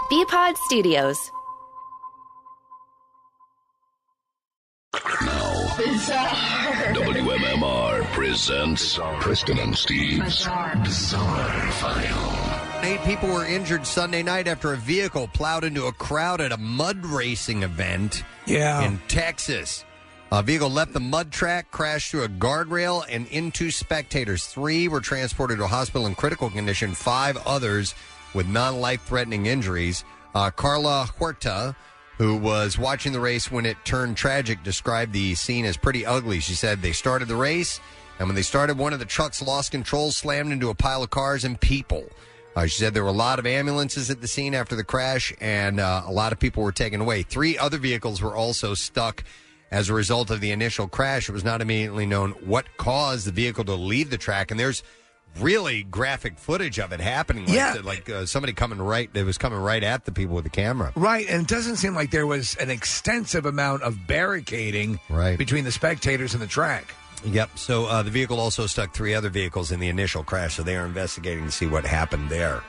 BPod Studios. WMMR presents Preston and Steve's Bizarre File. 8 people were injured Sunday night after a vehicle plowed into a crowd at a mud racing event in Texas. A vehicle left the mud track, crashed through a guardrail, and into spectators. 3 were transported to a hospital in critical condition, 5 others with non-life-threatening injuries. Carla Huerta, who was watching the race when it turned tragic, described the scene as pretty ugly. She said they started the race, and when they started, one of the trucks lost control, slammed into a pile of cars and people. She said there were a lot of ambulances at the scene after the crash, and a lot of people were taken away. 3 other vehicles were also stuck as a result of the initial crash. It was not immediately known what caused the vehicle to leave the track, and there's really graphic footage of it happening. Like somebody coming right at the people with the camera. Right, and it doesn't seem like there was an extensive amount of barricading between the spectators and the track. Yep. So the vehicle also stuck 3 other vehicles in the initial crash, so they are investigating to see what happened there.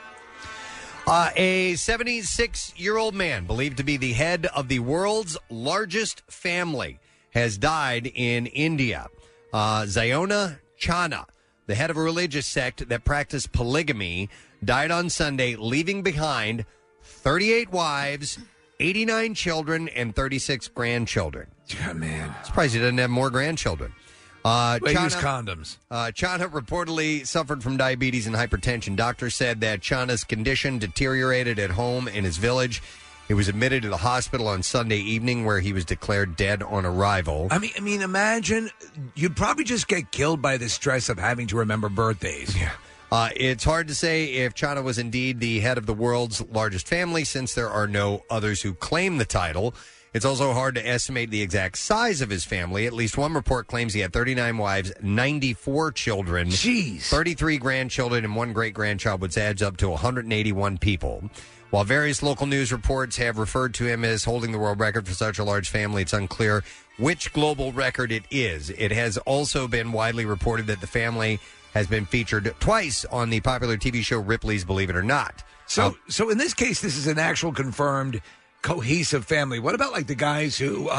A 76-year-old man believed to be the head of the world's largest family has died in India. Zayona Chana, the head of a religious sect that practiced polygamy, died on Sunday, leaving behind 38 wives, 89 children, and 36 grandchildren. Yeah, man. Surprised he doesn't have more grandchildren. They use condoms. Chana reportedly suffered from diabetes and hypertension. Doctors said that Chana's condition deteriorated at home in his village. He was admitted to the hospital on Sunday evening, where he was declared dead on arrival. I mean, imagine you'd probably just get killed by the stress of having to remember birthdays. Yeah. It's hard to say if Chana was indeed the head of the world's largest family, since there are no others who claim the title. It's also hard to estimate the exact size of his family. At least one report claims he had 39 wives, 94 children, 33 grandchildren, and 1 great-grandchild, which adds up to 181 people. While various local news reports have referred to him as holding the world record for such a large family, it's unclear which global record it is. It has also been widely reported that the family has been featured twice on the popular TV show Ripley's Believe It or Not. So in this case, this is an actual confirmed cohesive family. What about like the guys who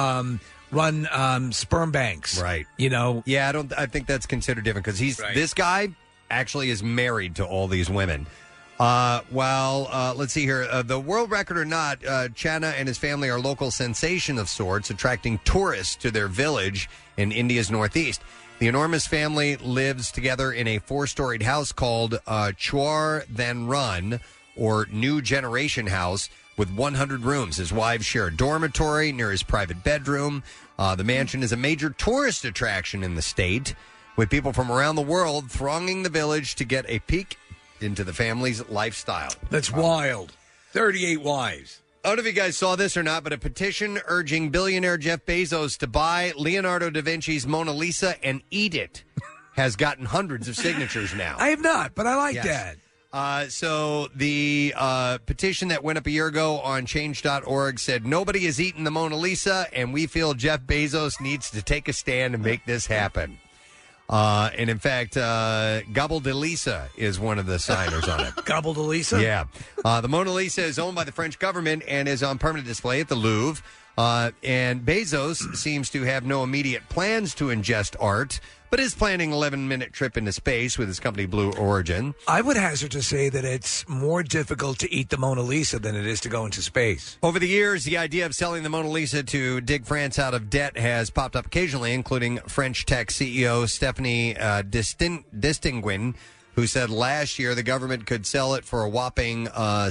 run sperm banks? Right. You know? Yeah, I think that's considered different because this guy actually is married to all these women. Let's see here. The world record or not, Chana and his family are local sensation of sorts, attracting tourists to their village in India's northeast. The enormous family lives together in a 4-storied house called Chwar Then Run, or New Generation House, with 100 rooms. His wives share a dormitory near his private bedroom. The mansion is a major tourist attraction in the state, with people from around the world thronging the village to get a peek into the family's lifestyle. That's wild. 38 wives. I don't know if you guys saw this or not, but a petition urging billionaire Jeff Bezos to buy Leonardo da Vinci's Mona Lisa and eat it has gotten hundreds of signatures now. I have not, but I like that. So the petition that went up a year ago on change.org said, nobody has eaten the Mona Lisa, and we feel Jeff Bezos needs to take a stand and make this happen. And in fact, Gobble de Lisa is one of the signers on it. Gobble de Lisa? Yeah. The Mona Lisa is owned by the French government and is on permanent display at the Louvre. And Bezos seems to have no immediate plans to ingest art, but is planning an 11-minute trip into space with his company Blue Origin. I would hazard to say that it's more difficult to eat the Mona Lisa than it is to go into space. Over the years, the idea of selling the Mona Lisa to dig France out of debt has popped up occasionally, including French tech CEO Stephanie Distinguin, who said last year the government could sell it for a whopping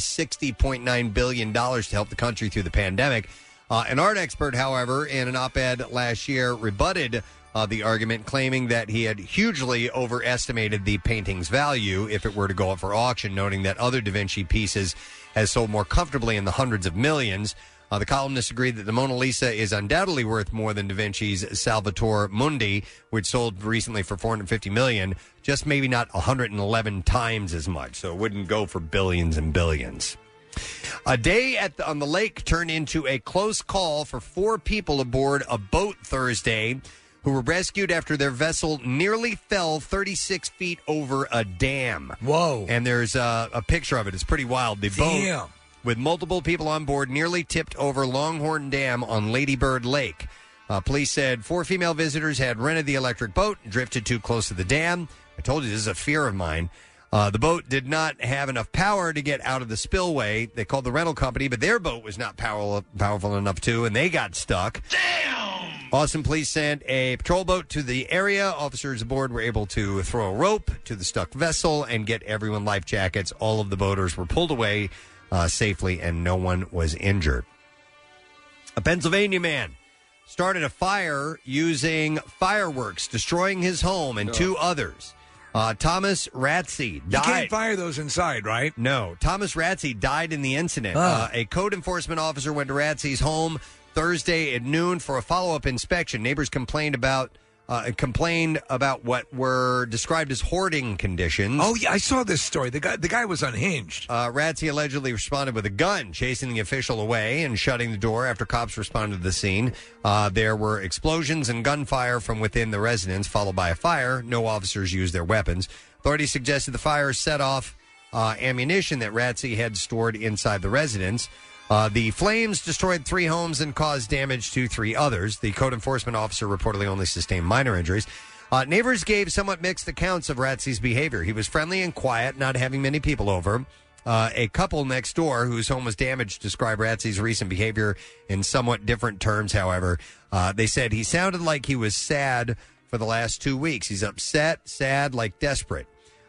$60.9 billion to help the country through the pandemic. An art expert, however, in an op-ed last year rebutted the argument, claiming that he had hugely overestimated the painting's value if it were to go up for auction, noting that other Da Vinci pieces has sold more comfortably in the hundreds of millions. The columnist agreed that the Mona Lisa is undoubtedly worth more than Da Vinci's Salvator Mundi, which sold recently for $450 million, just maybe not 111 times as much, so it wouldn't go for billions and billions. A day on the lake turned into a close call for 4 people aboard a boat Thursday who were rescued after their vessel nearly fell 36 feet over a dam. Whoa. And there's a picture of it. It's pretty wild. The boat with multiple people on board, nearly tipped over Longhorn Dam on Lady Bird Lake. Police said 4 female visitors had rented the electric boat, drifted too close to the dam. I told you this is a fear of mine. The boat did not have enough power to get out of the spillway. They called the rental company, but their boat was not powerful enough to, and they got stuck. Damn! Austin police sent a patrol boat to the area. Officers aboard were able to throw a rope to the stuck vessel and get everyone life jackets. All of the boaters were pulled away safely, and no one was injured. A Pennsylvania man started a fire using fireworks, destroying his home and 2 others. Thomas Ratsey died. You can't fire those inside, right? No. Thomas Ratsey died in the incident. A code enforcement officer went to Ratsey's home Thursday at noon for a follow-up inspection. Neighbors complained about what were described as hoarding conditions. Oh, yeah, I saw this story. The guy was unhinged. Ratsey allegedly responded with a gun, chasing the official away and shutting the door after cops responded to the scene. There were explosions and gunfire from within the residence, followed by a fire. No officers used their weapons. Authorities suggested the fire set off ammunition that Ratsey had stored inside the residence. The flames destroyed 3 homes and caused damage to 3 others. The code enforcement officer reportedly only sustained minor injuries. Neighbors gave somewhat mixed accounts of Ratsey's behavior. He was friendly and quiet, not having many people over. A couple next door whose home was damaged described Ratsey's recent behavior in somewhat different terms, however. They said he sounded like he was sad for the last 2 weeks. He's upset, sad, like desperate.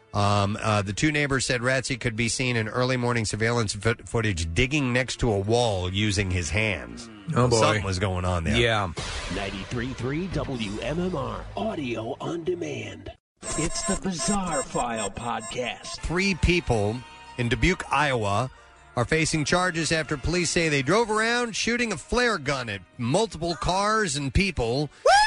The 2 neighbors said Ratsey could be seen in early morning surveillance footage digging next to a wall using his hands. Oh, boy. Something was going on there. Yeah. 93.3 WMMR, audio on demand. It's the Bizarre File Podcast. 3 people in Dubuque, Iowa, are facing charges after police say they drove around shooting a flare gun at multiple cars and people,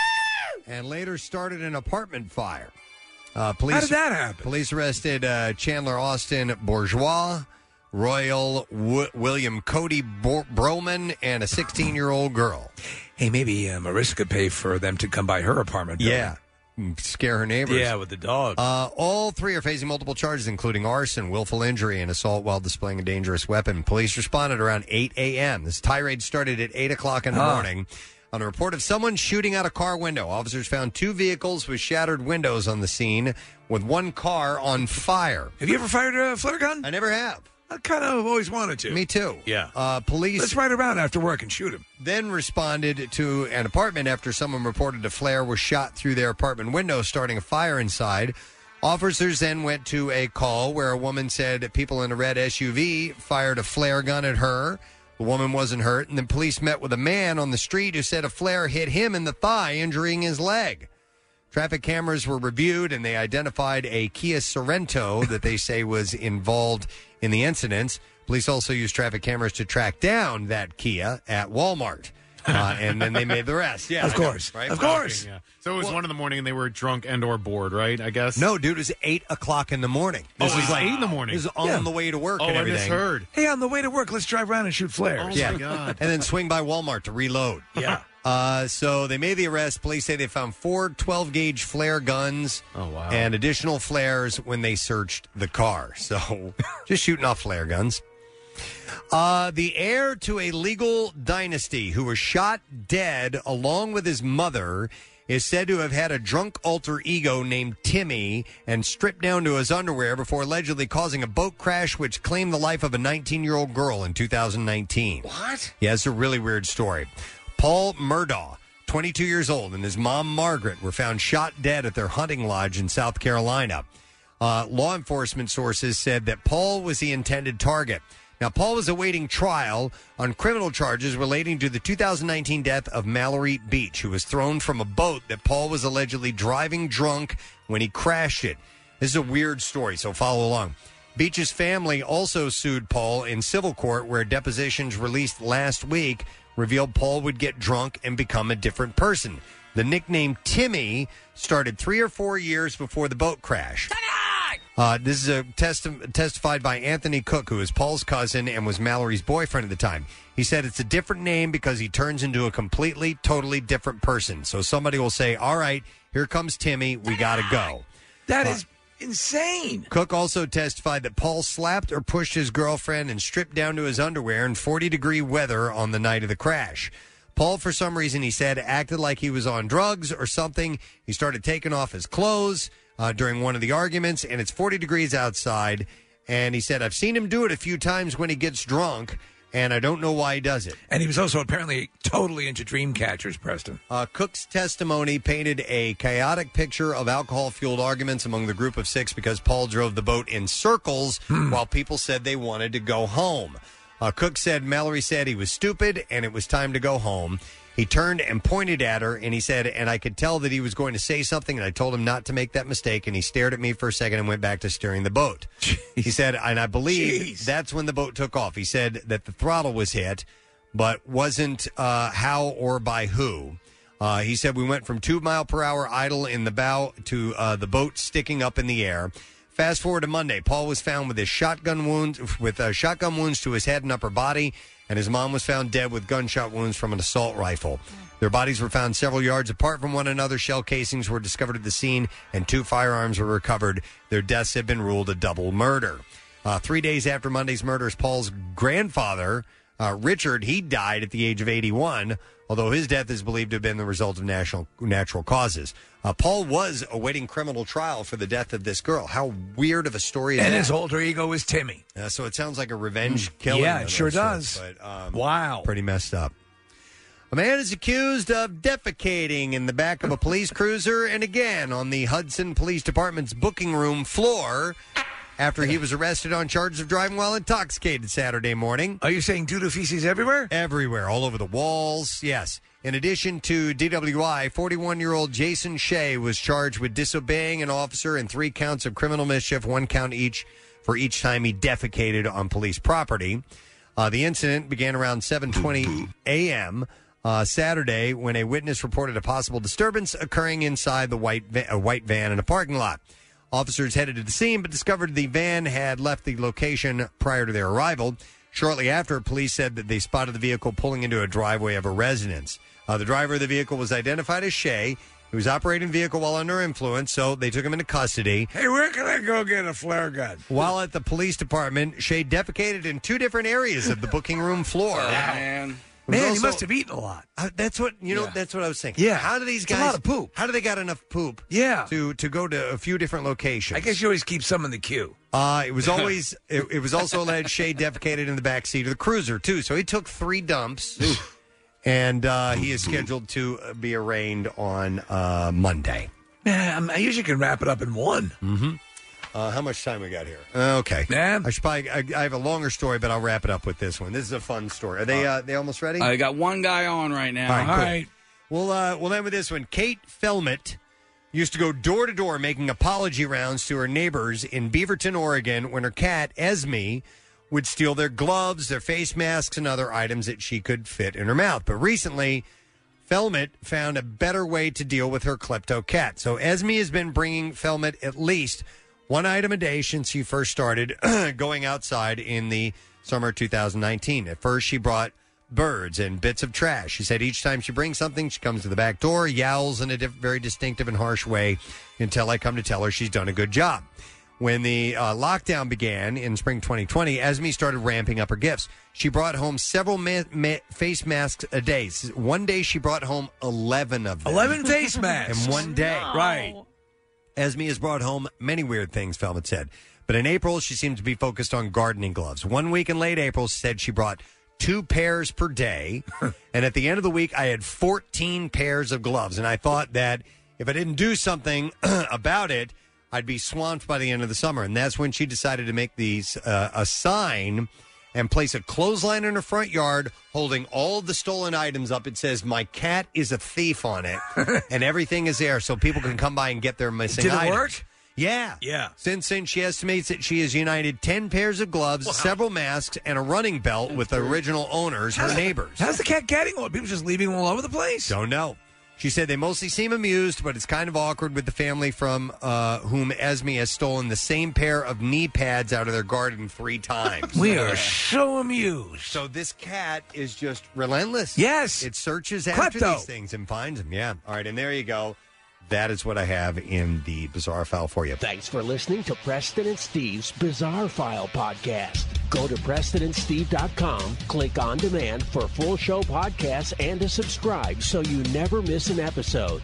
and later started an apartment fire. Police, how did that happen? Police arrested Chandler Austin Bourgeois, Royal William Cody Broman, and a 16-year-old girl. Hey, maybe Marissa could pay for them to come by her apartment building. Yeah. Scare her neighbors. Yeah, with the dog. All 3 are facing multiple charges, including arson, willful injury, and assault while displaying a dangerous weapon. Police responded around 8 a.m. This tirade started at 8 o'clock in the morning. On a report of someone shooting out a car window, officers found 2 vehicles with shattered windows on the scene, with 1 car on fire. Have you ever fired a flare gun? I never have. I kind of always wanted to. Me too. Yeah. Police... Let's ride around after work and shoot him. Then responded to an apartment after someone reported a flare was shot through their apartment window, starting a fire inside. Officers then went to a call where a woman said people in a red SUV fired a flare gun at her. The woman wasn't hurt, and then police met with a man on the street who said a flare hit him in the thigh, injuring his leg. Traffic cameras were reviewed, and they identified a Kia Sorento that they say was involved in the incidents. Police also used traffic cameras to track down that Kia at Walmart. And then they made the rest. Yeah, of course. Right? Of course. Yeah. So it was 1 a.m. and they were drunk and or bored, right? I guess. No, dude, it was 8 o'clock in the morning. This was 8 in the morning. This was on the way to work and everything. I misheard. Hey, on the way to work, let's drive around and shoot flares. Oh, my God. And then swing by Walmart to reload. Yeah. So they made the arrest. Police say they found 4 12-gauge flare guns and additional flares when they searched the car. So just shooting off flare guns. The heir to a legal dynasty who was shot dead along with his mother is said to have had a drunk alter ego named Timmy and stripped down to his underwear before allegedly causing a boat crash which claimed the life of a 19-year-old girl in 2019. What? Yeah, it's a really weird story. Paul Murdaugh, 22 years old, and his mom, Margaret, were found shot dead at their hunting lodge in South Carolina. Law enforcement sources said that Paul was the intended target. Now, Paul was awaiting trial on criminal charges relating to the 2019 death of Mallory Beach, who was thrown from a boat that Paul was allegedly driving drunk when he crashed it. This is a weird story, so follow along. Beach's family also sued Paul in civil court, where depositions released last week revealed Paul would get drunk and become a different person. The nickname Timmy started 3 or 4 years before the boat crash. This is testified by Anthony Cook, who is Paul's cousin and was Mallory's boyfriend at the time. He said it's a different name because he turns into a completely, totally different person. So somebody will say, all right, here comes Timmy. We got to go. That is Insane. Cook also testified that Paul slapped or pushed his girlfriend and stripped down to his underwear in 40-degree weather on the night of the crash. Paul, for some reason, he said, acted like he was on drugs or something. He started taking off his clothes during one of the arguments, and it's 40 degrees outside. And he said, I've seen him do it a few times when he gets drunk, and I don't know why he does it. And he was also apparently totally into dream catchers, Preston. Cook's testimony painted a chaotic picture of alcohol-fueled arguments among the group of 6 because Paul drove the boat in circles while people said they wanted to go home. Cook said Mallory said he was stupid and it was time to go home. He turned and pointed at her, and he said, and I could tell that he was going to say something, and I told him not to make that mistake, and he stared at me for a second and went back to steering the boat. He said, and I believe that's when the boat took off. He said that the throttle was hit, but wasn't how or by who. He said we went from 2 mile per hour idle in the bow to the boat sticking up in the air. Fast forward to Monday, Paul was found with shotgun wounds to his head and upper body, and his mom was found dead with gunshot wounds from an assault rifle. Their bodies were found several yards apart from one another. Shell casings were discovered at the scene, and 2 firearms were recovered. Their deaths have been ruled a double murder. 3 days after Monday's murders, Paul's grandfather, Richard, he died at the age of 81, although his death is believed to have been the result of natural causes. Paul was awaiting criminal trial for the death of this girl. How weird of a story is that? And his alter ego is Timmy. So it sounds like a revenge killing. Yeah, it sure does. But, wow. Pretty messed up. A man is accused of defecating in the back of a police cruiser and again on the Hudson Police Department's booking room floor after he was arrested on charges of driving while intoxicated Saturday morning. Are you saying doo-doo feces everywhere? Everywhere, all over the walls, yes. In addition to DWI, 41-year-old Jason Shea was charged with disobeying an officer and 3 counts of criminal mischief, 1 count each for each time he defecated on police property. The incident began around 7:20 a.m. Saturday when a witness reported a possible disturbance occurring inside the white van in a parking lot. Officers headed to the scene but discovered the van had left the location prior to their arrival. Shortly after, police said that they spotted the vehicle pulling into a driveway of a residence. The driver of the vehicle was identified as Shea. He was operating the vehicle while under influence, so they took him into custody. Hey, where can I go get a flare gun? While at the police department, Shea defecated in 2 different areas of the booking room floor. Man, he must have eaten a lot. That's what That's what I was thinking. Yeah, how do these guys? It's a lot of poop. How do they got enough poop? Yeah, to go to a few different locations. I guess you always keep some in the queue. It was always. it was also alleged Shea defecated in the back seat of the cruiser too. So he took 3 dumps, and he is scheduled to be arraigned on Monday. Man, I usually can wrap it up in 1. Mm-hmm. How much time we got here? Okay. Yeah. I should probably. I have a longer story, but I'll wrap it up with this one. This is a fun story. Are they almost ready? I got one guy on right now. All right. Cool. We'll end with this one. Kate Felmet used to go door to door making apology rounds to her neighbors in Beaverton, Oregon, when her cat Esme would steal their gloves, their face masks, and other items that she could fit in her mouth. But recently, Felmet found a better way to deal with her klepto cat. So Esme has been bringing Felmet at least 1 item a day since she first started going outside in the summer of 2019. At first, she brought birds and bits of trash. She said each time she brings something, she comes to the back door, yowls in a very distinctive and harsh way until I come to tell her she's done a good job. When the lockdown began in spring 2020, Esme started ramping up her gifts. She brought home several face masks a day. One day, she brought home 11 of them. 11 face masks? In one day. No. Right. Esme has brought home many weird things, Felmet said. But in April, she seemed to be focused on gardening gloves. 1 week in late April, she said she brought 2 pairs per day. And at the end of the week, I had 14 pairs of gloves. And I thought that if I didn't do something about it, I'd be swamped by the end of the summer. And that's when she decided to make these a sign and place a clothesline in her front yard holding all of the stolen items up. It says, "My cat is a thief" on it. And everything is there so people can come by and get their missing items. Did it work? Yeah. Yeah. Since then, she estimates that she has united 10 pairs of gloves, several masks, and a running belt with the original owners, her neighbors. How's the cat getting one? People just leaving them all over the place? Don't know. She said they mostly seem amused, but it's kind of awkward with the family from whom Esme has stolen the same pair of knee pads out of their garden 3 times. We are so amused. So this cat is just relentless. Yes. It searches after Klepto. these things and finds them. Yeah. All right, and there you go. That is what I have in the Bizarre File for you. Thanks for listening to Preston and Steve's Bizarre File podcast. Go to PrestonandSteve.com, click on demand for full show podcasts and to subscribe so you never miss an episode.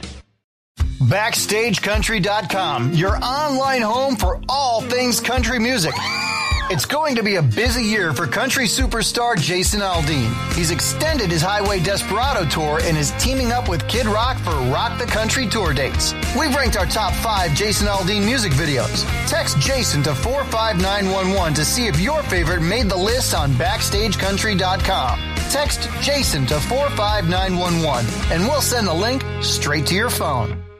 BackstageCountry.com, your online home for all things country music. It's going to be a busy year for country superstar Jason Aldean. He's extended his Highway Desperado tour and is teaming up with Kid Rock for Rock the Country tour dates. We've ranked our top 5 Jason Aldean music videos. Text Jason to 45911 to see if your favorite made the list on BackstageCountry.com. Text Jason to 45911 and we'll send the link straight to your phone.